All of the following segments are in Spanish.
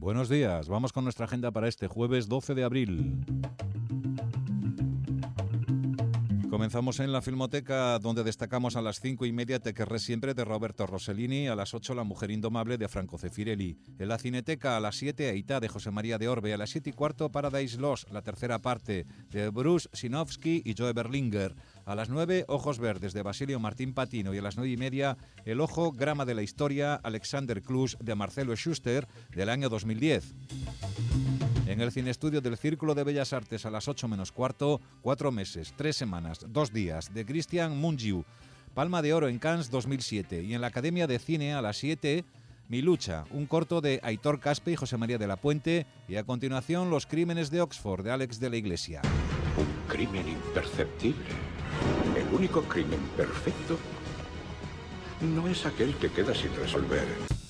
Buenos días, vamos con nuestra agenda para este jueves 12 de abril. Comenzamos en la Filmoteca, donde destacamos a las 5:30 Te querré siempre, de Roberto Rossellini, a las 8 La mujer indomable, de Franco Zeffirelli. En la Cineteca, a las 7 Aitá, de José María de Orbe. A las 7:15 Paradise Lost, la tercera parte, de Bruce Sinofsky y Joe Berlinger. A las 9 Ojos verdes, de Basilio Martín Patino. Y a las 9:30 El ojo, grama de la historia, Alexander Klusch, de Marcelo Schuster, del año 2010. En el Cineestudio del Círculo de Bellas Artes, a las 8 menos cuarto, 4 meses, 3 semanas, 2 días, de Christian Mungiu, Palma de Oro en Cannes 2007. Y en la Academia de Cine, a las 7, Mi lucha, un corto de Aitor Caspe y José María de la Puente. Y a continuación, Los crímenes de Oxford, de Alex de la Iglesia. Un crimen imperceptible. El único crimen perfecto no es aquel que queda sin resolver.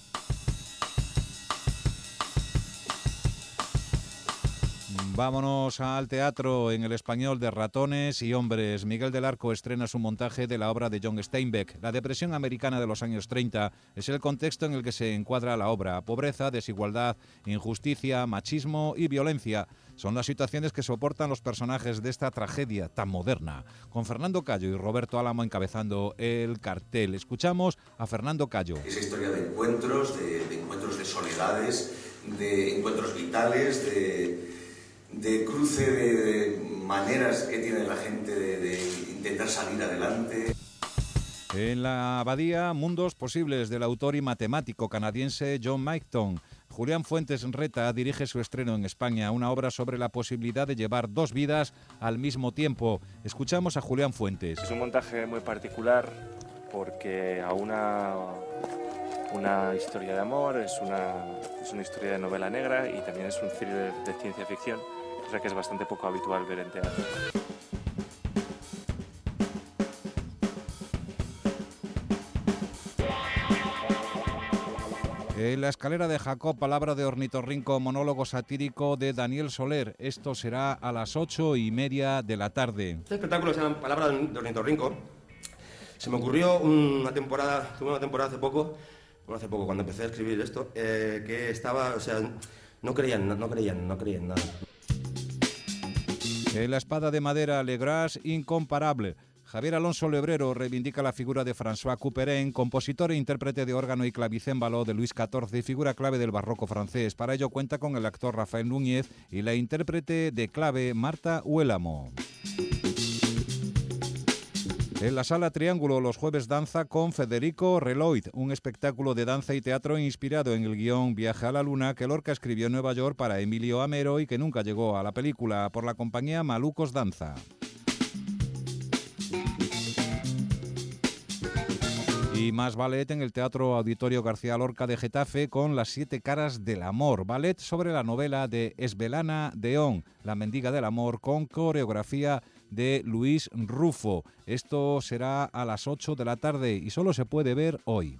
Vámonos al teatro. En el Español, de Ratones y hombres, Miguel del Arco estrena su montaje de la obra de John Steinbeck. La depresión americana de los años 30 es el contexto en el que se encuadra la obra. Pobreza, desigualdad, injusticia, machismo y violencia son las situaciones que soportan los personajes de esta tragedia tan moderna. Con Fernando Callo y Roberto Álamo encabezando el cartel. Escuchamos a Fernando Callo. Esa historia de encuentros, de encuentros de soledades, de encuentros vitales, de cruce de maneras que tiene la gente de intentar salir adelante. En la Abadía, Mundos posibles, del autor y matemático canadiense John Mighton. Julián Fuentes Reta dirige su estreno en España, una obra sobre la posibilidad de llevar 2 vidas al mismo tiempo. Escuchamos a Julián Fuentes. Es un montaje muy particular porque a una historia de amor, es una historia de novela negra y también es un thriller de ciencia ficción, cosa que es bastante poco habitual ver en teatro. En La escalera de Jacob, palabra de ornitorrinco, monólogo satírico de Daniel Soler. Esto será a las 8:30 de la tarde. Este espectáculo se llama Palabra de ornitorrinco. Se me ocurrió tuve una temporada hace poco cuando empecé a escribir esto, que estaba, no creían nada. En La espada de madera, Le Gras incomparable. Javier Alonso Lebrero reivindica la figura de François Couperin, compositor e intérprete de órgano y clavicémbalo de Luis XIV y figura clave del barroco francés. Para ello cuenta con el actor Rafael Núñez y la intérprete de clave Marta Huélamo. En la Sala Triángulo, los jueves danza con Federico Reloid, un espectáculo de danza y teatro inspirado en el guión Viaje a la Luna que Lorca escribió en Nueva York para Emilio Amero y que nunca llegó a la película, por la compañía Malucos Danza. Y más ballet en el Teatro Auditorio García Lorca de Getafe con Las 7 caras del amor, ballet sobre la novela de Esbelana Deón, La mendiga del amor, con coreografía de Luis Rufo. Esto será a las 8 de la tarde y solo se puede ver hoy.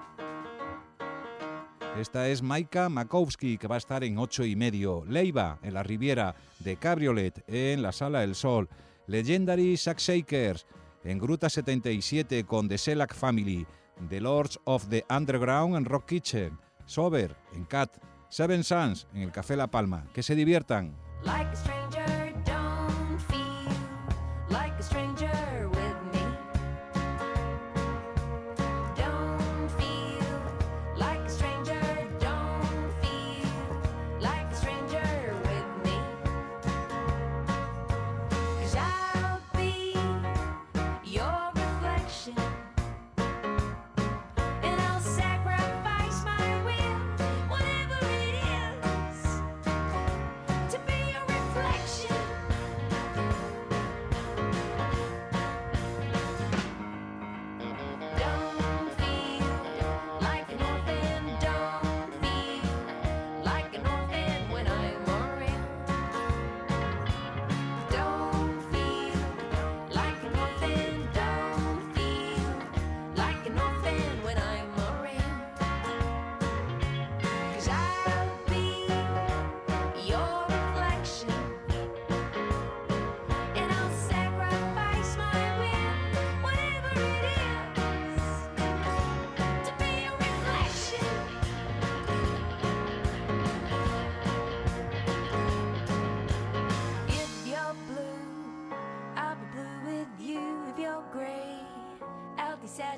Esta es Maika Makowski, que va a estar en 8:30. Leiva, en la Riviera, de Cabriolet, en la Sala El Sol. Legendary Sackshakers, en Gruta 77 con The Shellac Family. The Lords of the Underground en Rock Kitchen. Sober, en Cat. Seven Suns, en el Café La Palma. Que se diviertan. Like a stranger, don't feel like a stranger with me. Don't feel like a stranger, don't feel like a stranger with me. 'Cause I'll be your reflection. And I'll sacrifice my will, whatever it is, to be your reflection.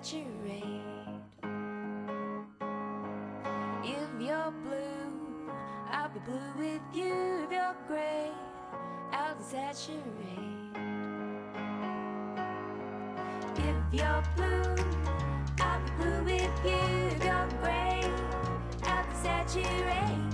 saturate. If you're blue, I'll be blue with you. If you're gray, I'll desaturate. If you're blue, I'll be blue with you. If you're gray, I'll desaturate.